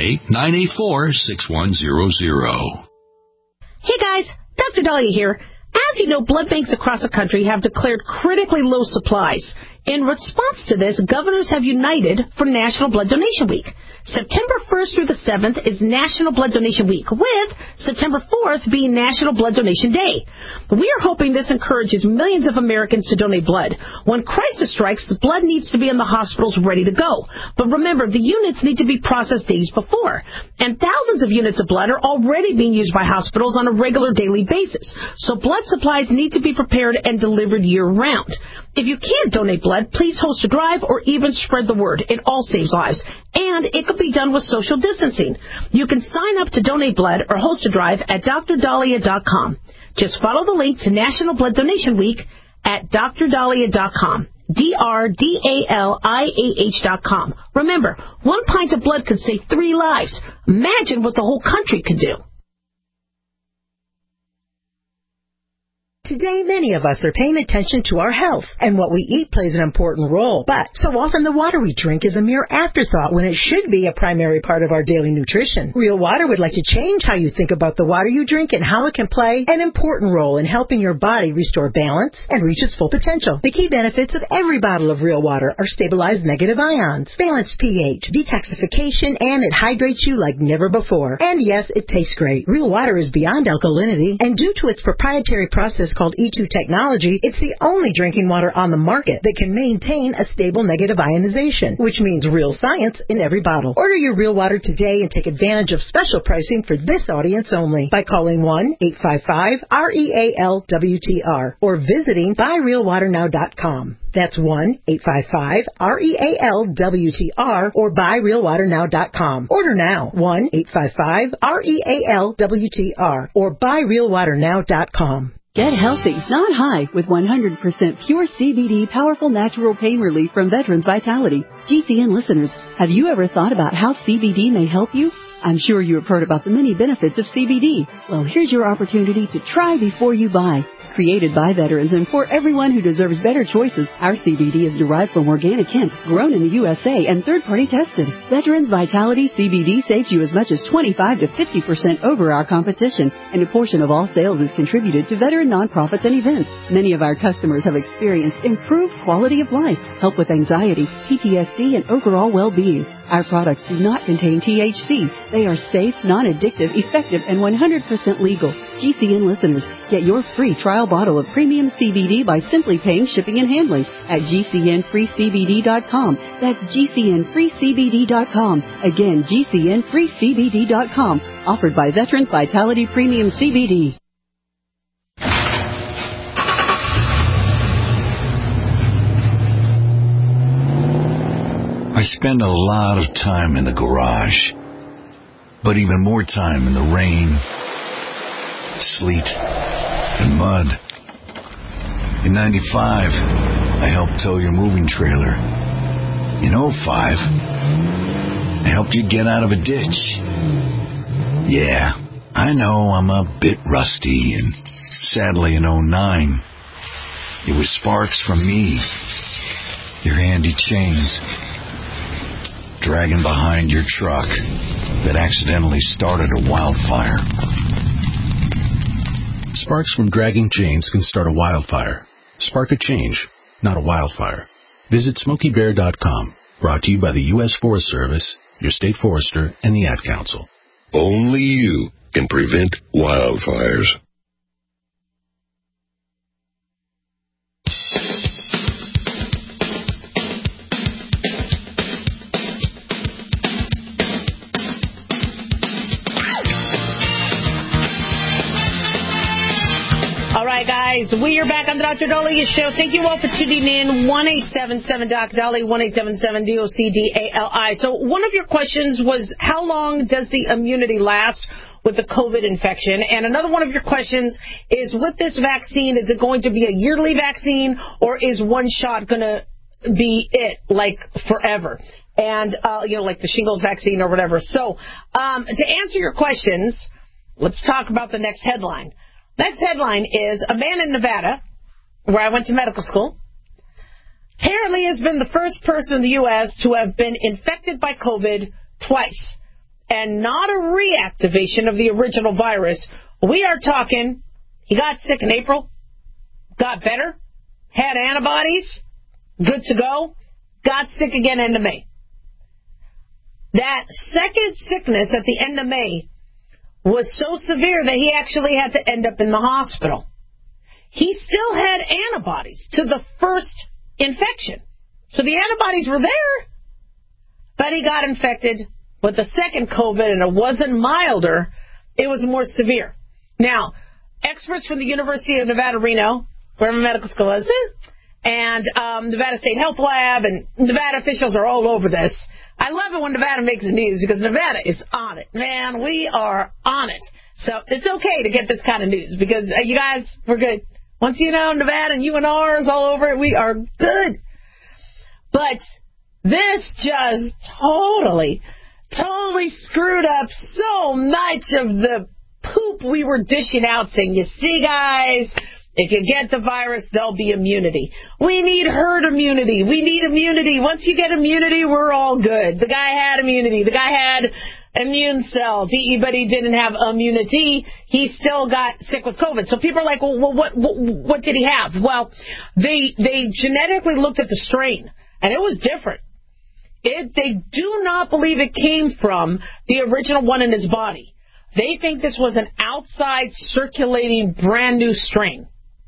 818-984-6100. Hey guys, Dr. Dahlia here. As you know, blood banks across the country have declared critically low supplies. In response to this, governors have united for National Blood Donation Week. September 1st through the 7th is National Blood Donation Week, with September 4th being National Blood Donation Day. We are hoping this encourages millions of Americans to donate blood. When crisis strikes, the blood needs to be in the hospitals ready to go. But remember, the units need to be processed days before. And thousands of units of blood are already being used by hospitals on a regular daily basis. So blood supplies need to be prepared and delivered year-round. If you can't donate blood, please host a drive or even spread the word. It all saves lives. And it could be done with social distancing. You can sign up to donate blood or host a drive at drdahlia.com. Just follow the link to National Blood Donation Week at drdahlia.com. DRDALIAH.com. Remember, 1 pint of blood could save 3 lives. Imagine what the whole country could do. Today, many of us are paying attention to our health, and what we eat plays an important role. But so often the water we drink is a mere afterthought when it should be a primary part of our daily nutrition. Real Water would like to change how you think about the water you drink and how it can play an important role in helping your body restore balance and reach its full potential. The key benefits of every bottle of Real Water are stabilized negative ions, balanced pH, detoxification, and it hydrates you like never before. And yes, it tastes great. Real Water is beyond alkalinity, and due to its proprietary process called E2 technology, it's the only drinking water on the market that can maintain a stable negative ionization, which means real science in every bottle. Order your Real Water today and take advantage of special pricing for this audience only by calling 1-855-REAL-WTR or visiting buyrealwaternow.com. That's 1-855-REAL-WTR or buyrealwaternow.com. Order now, 1-855-REAL-WTR or buyrealwaternow.com. Get healthy, not high, with 100% pure CBD powerful natural pain relief from Veterans Vitality. GCN listeners, have you ever thought about how CBD may help you? I'm sure you have heard about the many benefits of CBD. Well, here's your opportunity to try before you buy. Created by veterans and for everyone who deserves better choices, our CBD is derived from organic hemp, grown in the USA, and third-party tested. Veterans Vitality CBD saves you as much as 25 to 50% over our competition, and a portion of all sales is contributed to veteran nonprofits and events. Many of our customers have experienced improved quality of life, help with anxiety, PTSD, and overall well-being. Our products do not contain THC. They are safe, non-addictive, effective, and 100% legal. GCN listeners, get your free trial bottle of premium CBD by simply paying shipping and handling at GCNFreeCBD.com. That's GCNFreeCBD.com. Again, GCNFreeCBD.com. Offered by Veterans Vitality Premium CBD. I spend a lot of time in the garage, but even more time in the rain, sleet, and mud. In 95, I helped tow your moving trailer. In 05, I helped you get out of a ditch. Yeah, I know I'm a bit rusty, and sadly in 09, it was sparks from me, your handy chains, dragging behind your truck that accidentally started a wildfire. Sparks from dragging chains can start a wildfire. Spark a change, not a wildfire. Visit SmokeyBear.com. Brought to you by the U.S. Forest Service, your state forester, and the Ad Council. Only you can prevent wildfires. All right, guys, we are back on the Dr. Dahlia Show. Thank you all for tuning in. 1-877-DOC-DALI, 1-877-DOC-DALI. So one of your questions was, how long does the immunity last with the COVID infection? And another one of your questions is, with this vaccine, is it going to be a yearly vaccine, or is one shot going to be it, like forever. And, like the shingles vaccine or whatever. So, to answer your questions, let's talk about the next headline. Next headline is a man in Nevada, where I went to medical school, apparently has been the first person in the U.S. to have been infected by COVID twice, and not a reactivation of the original virus. We are talking, he got sick in April, got better, had antibodies, good to go, got sick again end of May. That second sickness at the end of May was so severe that he actually had to end up in the hospital. He still had antibodies to the first infection. So the antibodies were there, but he got infected with the second COVID, and it wasn't milder, it was more severe. Now, experts from the University of Nevada, Reno, where my medical school is, and Nevada State Health Lab, and Nevada officials are all over this. I love it when Nevada makes the news, because Nevada is on it. Man, we are on it. So it's okay to get this kind of news, because you guys, we're good. Once you know Nevada and UNR is all over it, we are good. But this just totally screwed up so much of the poop we were dishing out, saying, you see, guys, if you get the virus, there'll be immunity. We need herd immunity. We need immunity. Once you get immunity, we're all good. The guy had immunity. The guy had immune cells, but he didn't have immunity. He still got sick with COVID. So people are like, well, what did he have? Well, they genetically looked at the strain, and it was different. They do not believe it came from the original one in his body. They think this was an outside circulating brand new strain.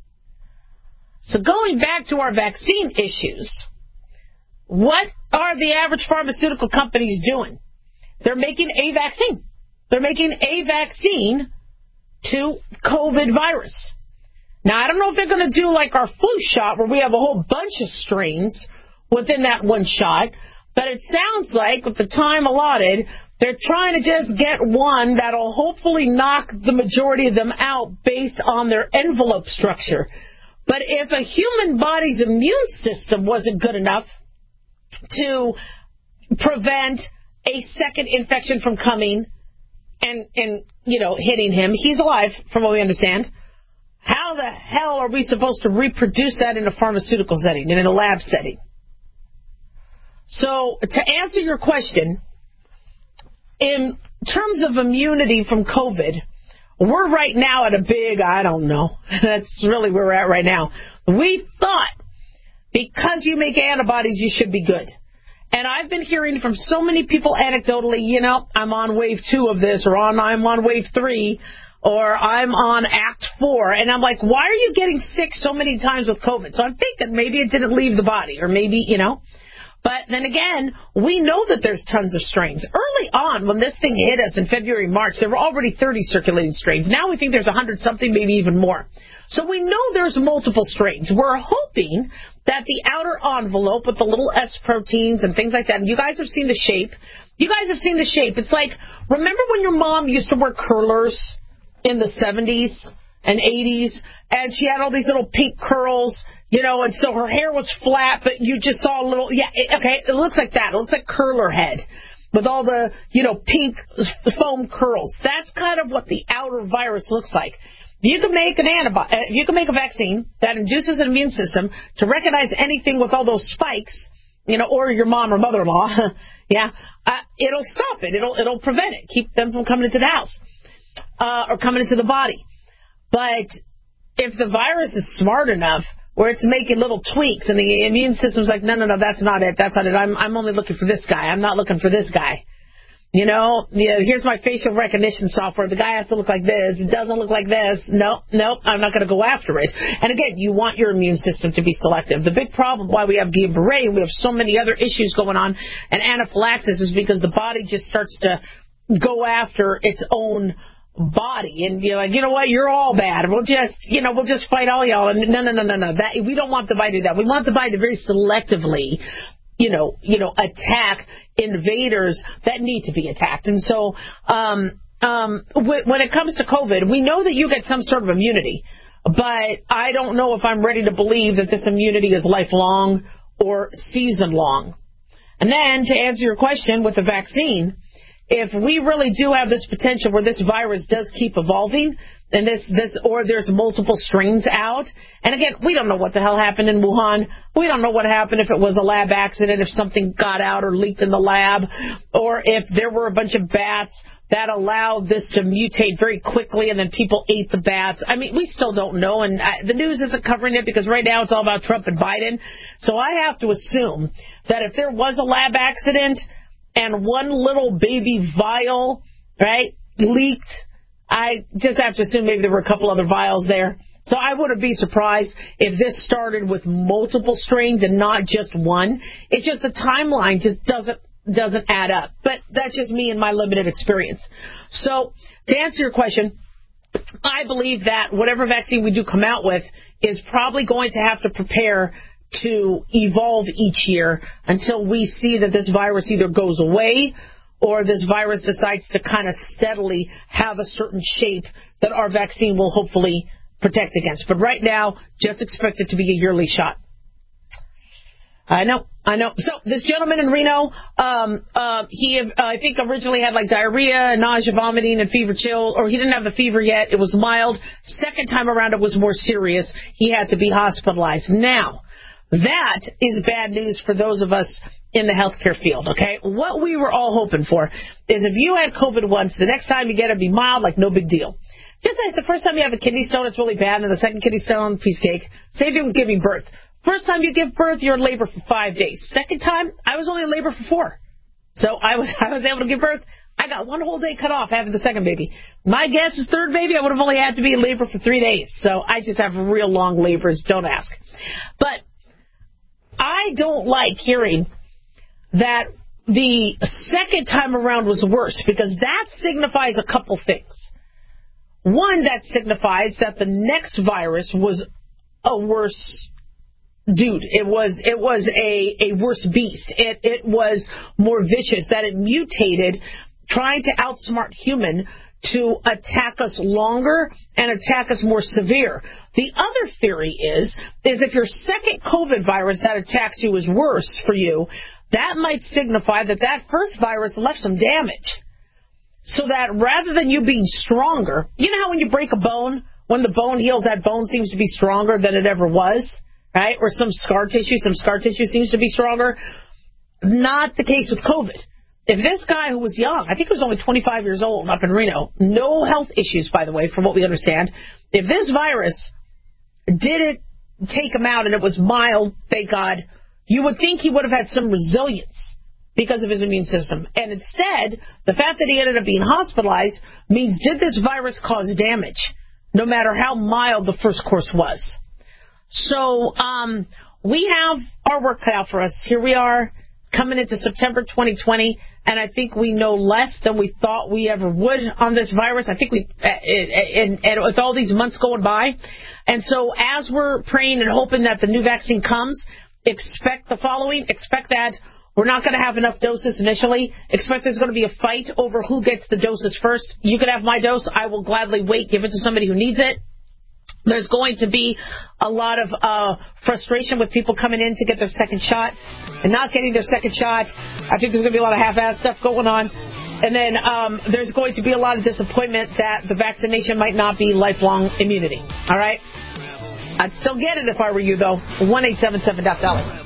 So going back to our vaccine issues, what are the average pharmaceutical companies doing? They're making a vaccine. They're making a vaccine to COVID virus. Now, I don't know if they're going to do like our flu shot, where we have a whole bunch of strains within that one shot, but it sounds like with the time allotted, they're trying to just get one that'll hopefully knock the majority of them out based on their envelope structure. But if a human body's immune system wasn't good enough to prevent a second infection from coming and hitting him, he's alive, from what we understand. How the hell are we supposed to reproduce that in a pharmaceutical setting, in a lab setting? So, to answer your question, in terms of immunity from COVID, we're right now at a big, I don't know. That's really where we're at right now. We thought because you make antibodies, you should be good. And I've been hearing from so many people anecdotally, I'm on wave 2 of this, or I'm on wave 3, or I'm on act 4. And I'm like, why are you getting sick so many times with COVID? So I'm thinking maybe it didn't leave the body, or maybe, But then again, we know that there's tons of strains. Early on, when this thing hit us in February, March, there were already 30 circulating strains. Now we think there's 100-something, maybe even more. So we know there's multiple strains. We're hoping that the outer envelope with the little S proteins and things like that, and you guys have seen the shape. It's like, remember when your mom used to wear curlers in the 70s and 80s, and she had all these little pink curls, and so her hair was flat, but you just saw a little, it looks like that. It looks like curler head with all the, pink foam curls. That's kind of what the outer virus looks like. You can make a vaccine that induces an immune system to recognize anything with all those spikes, or your mom or mother-in-law, it'll stop it. It'll prevent it, keep them from coming into the house, or coming into the body. But if the virus is smart enough where it's making little tweaks and the immune system's like, no, that's not it. I'm only looking for this guy. I'm not looking for this guy. Here's my facial recognition software. The guy has to look like this. It doesn't look like this. Nope, I'm not going to go after it. And again, you want your immune system to be selective. The big problem why we have Guillain-Barré and we have so many other issues going on and anaphylaxis is because the body just starts to go after its own body, and you're like, you know what, you're all bad. We'll just fight all y'all. And no. We don't want the body to do that. We want the body to very selectively, attack invaders that need to be attacked. And so, when it comes to COVID, we know that you get some sort of immunity, but I don't know if I'm ready to believe that this immunity is lifelong or season long. And then to answer your question with the vaccine, if we really do have this potential where this virus does keep evolving, and or there's multiple strains out, and again, we don't know what the hell happened in Wuhan. We don't know what happened if it was a lab accident, if something got out or leaked in the lab, or if there were a bunch of bats that allowed this to mutate very quickly and then people ate the bats. I mean, we still don't know, and the news isn't covering it because right now it's all about Trump and Biden. So I have to assume that if there was a lab accident and one little baby vial, right, leaked, I just have to assume maybe there were a couple other vials there. So I wouldn't be surprised if this started with multiple strains and not just one. It's just the timeline just doesn't add up. But that's just me and my limited experience. So to answer your question, I believe that whatever vaccine we do come out with is probably going to have to prepare to evolve each year until we see that this virus either goes away or this virus decides to kind of steadily have a certain shape that our vaccine will hopefully protect against. But right now, just expect it to be a yearly shot. I know. So this gentleman in Reno, he, I think originally had like diarrhea, nausea, vomiting, and fever chill, or he didn't have the fever yet. It was mild. Second time around, it was more serious. He had to be hospitalized. Now, that is bad news for those of us in the healthcare field, okay? What we were all hoping for is if you had COVID once, the next time you get it, be mild, like no big deal. Just like the first time you have a kidney stone, it's really bad, and the second kidney stone, piece of cake. Same thing with giving birth. First time you give birth, you're in labor for 5 days. Second time, I was only in labor for 4. So I was able to give birth. I got 1 whole day cut off having the second baby. My guess is third baby, I would have only had to be in labor for 3 days. So I just have real long labors. Don't ask. But I don't like hearing that the second time around was worse, because that signifies a couple things. One, that signifies that the next virus was a worse dude. It was a worse beast. It was more vicious, that it mutated, trying to outsmart human to attack us longer and attack us more severe. The other theory is if your second COVID virus that attacks you is worse for you, that might signify that first virus left some damage. So that rather than you being stronger, you know how when you break a bone, when the bone heals, that bone seems to be stronger than it ever was, right? Or some scar tissue seems to be stronger. Not the case with COVID. If this guy who was young, I think he was only 25 years old up in Reno, no health issues, by the way, from what we understand, if this virus didn't take him out and it was mild, thank God, you would think he would have had some resilience because of his immune system. And instead, the fact that he ended up being hospitalized means, did this virus cause damage, no matter how mild the first course was? So we have our work cut out for us. Here we are coming into September 2020, and I think we know less than we thought we ever would on this virus. I think and with all these months going by. And so as we're praying and hoping that the new vaccine comes, expect the following. Expect that we're not going to have enough doses initially. Expect there's going to be a fight over who gets the doses first. You can have my dose. I will gladly wait, give it to somebody who needs it. There's going to be a lot of frustration with people coming in to get their second shot and not getting their second shot. I think there's going to be a lot of half-assed stuff going on. And then there's going to be a lot of disappointment that the vaccination might not be lifelong immunity. All right? I'd still get it if I were you, though. 1-877-DOC-DOLLAR.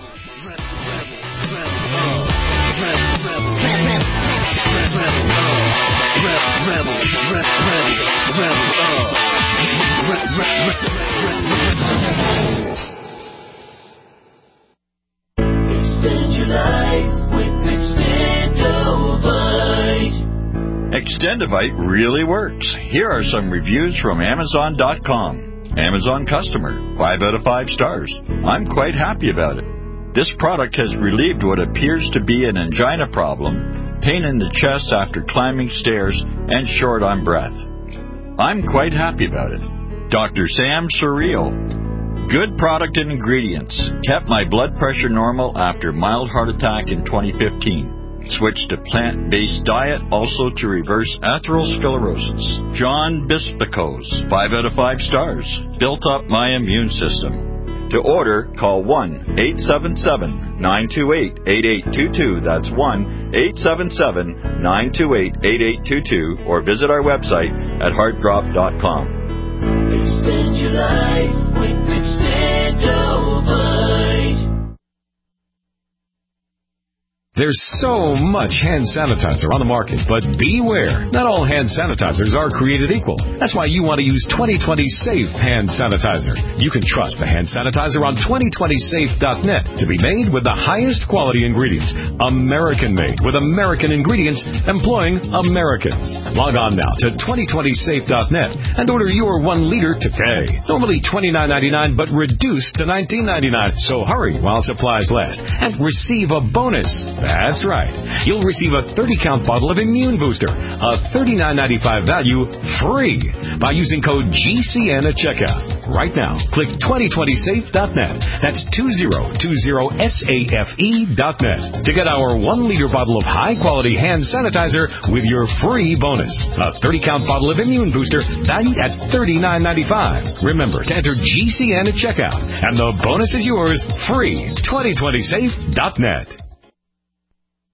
Extend your life with Extendovite. Extendovite really works. Here are some reviews from Amazon.com. Amazon customer, 5 out of 5 stars. I'm quite happy about it. This product has relieved what appears to be an angina problem, pain in the chest after climbing stairs, and short on breath. I'm quite happy about it. Dr. Sam Surreal. Good product and ingredients. Kept my blood pressure normal after mild heart attack in 2015. Switched to plant-based diet, also to reverse atherosclerosis. John Bispicos, 5 out of 5 stars. Built up my immune system. To order, call 1-877-928-8822. That's 1-877-928-8822. Or visit our website at heartdrop.com. Extend your life with Extendovite. There's so much hand sanitizer on the market, but beware. Not all hand sanitizers are created equal. That's why you want to use 2020 Safe Hand Sanitizer. You can trust the hand sanitizer on 2020safe.net to be made with the highest quality ingredients. American-made with American ingredients employing Americans. Log on now to 2020safe.net and order your 1 liter today. Normally $29.99, but reduced to $19.99. So hurry while supplies last and receive a bonus. That's right. You'll receive a 30-count bottle of Immune Booster, a $39.95 value, free by using code GCN at checkout. Right now, click 2020safe.net. That's 2020safe.net to get our 1 liter bottle of high-quality hand sanitizer with your free bonus. A 30-count bottle of Immune Booster valued at $39.95. Remember to enter GCN at checkout, and the bonus is yours, free. 2020safe.net.